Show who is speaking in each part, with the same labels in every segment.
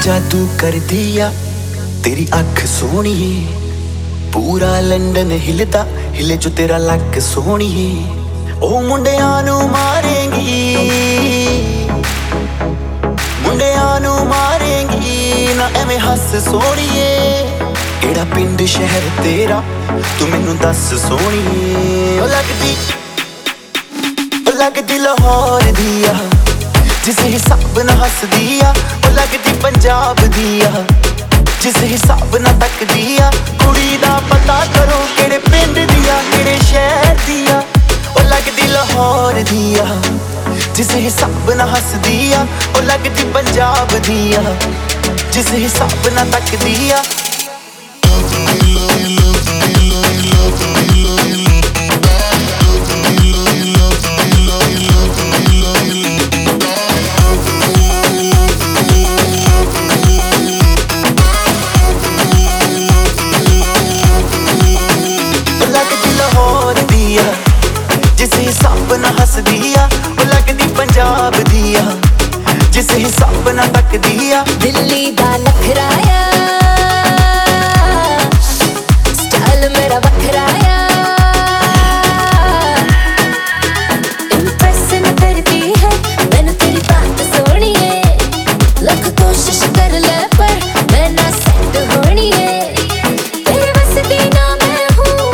Speaker 1: जादू कर दिया तेरी अख सोहणीए, पूरा लंडन हिलदा हिले जो तेरा लक सोहणीए। ओ मुंडियां नू मारेंगी, मुंडियां नू मारेंगी ना एवें हस सोहणीए। केड़ा पिंड शहर तेरा तू मैनू दस सोहणीए। ओ लगदी लाहौर दिया जिस हिसाब ना हसदी आ, ओ लगदी पंजाब दिया जिस हिसाब ना तकदी आ। कुड़ी दा पता करो केड़े पिंड दिया केड़े शहर दिया। ओ लगदी लाहौर दिया जिस हिसाब ना हसदी आ, ओ लगदी पंजाब दिया जिस हिसाब ना तकदी आ। जिस हिसाब ना हसदी आ, ओ लगदी पंजाब दिया जिस हिसाब ना तकदी आ।
Speaker 2: दिल्ली दा नखराया स्टाइल मेरा बखराया, इम्प्रेस न करती है मैनू तेरी बात सोहनी है। लख कोशिश कर ले पर मैं ना सेट होनी है। तेरे बस दी ना मैं हूँ,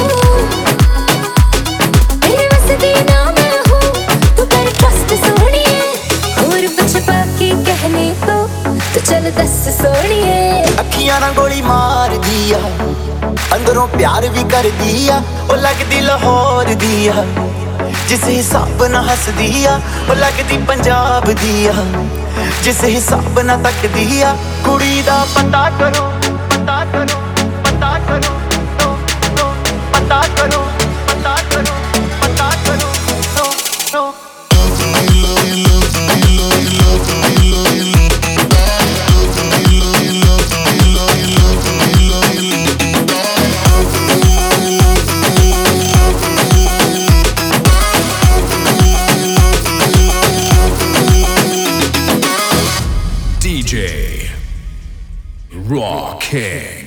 Speaker 2: तेरे बस दी ना मैं हूँ, तू कर ट्रस्ट सोहनी है। और कुछ बाकी कहने को तो चल दस सोहणीए।
Speaker 1: अखियां ना गोली मार दिया अंदरों प्यार भी कर दिया, ओ लगदी लाहौर दिया जिस हिसाब ना हसदी आ। ओ लगदी पंजाब दिया जिस हिसाब ना तकदी आ। कुड़ी दा पता करो, पता करो, पता करो, पता करो, पता करो, पता करो।
Speaker 3: DJ Raw King.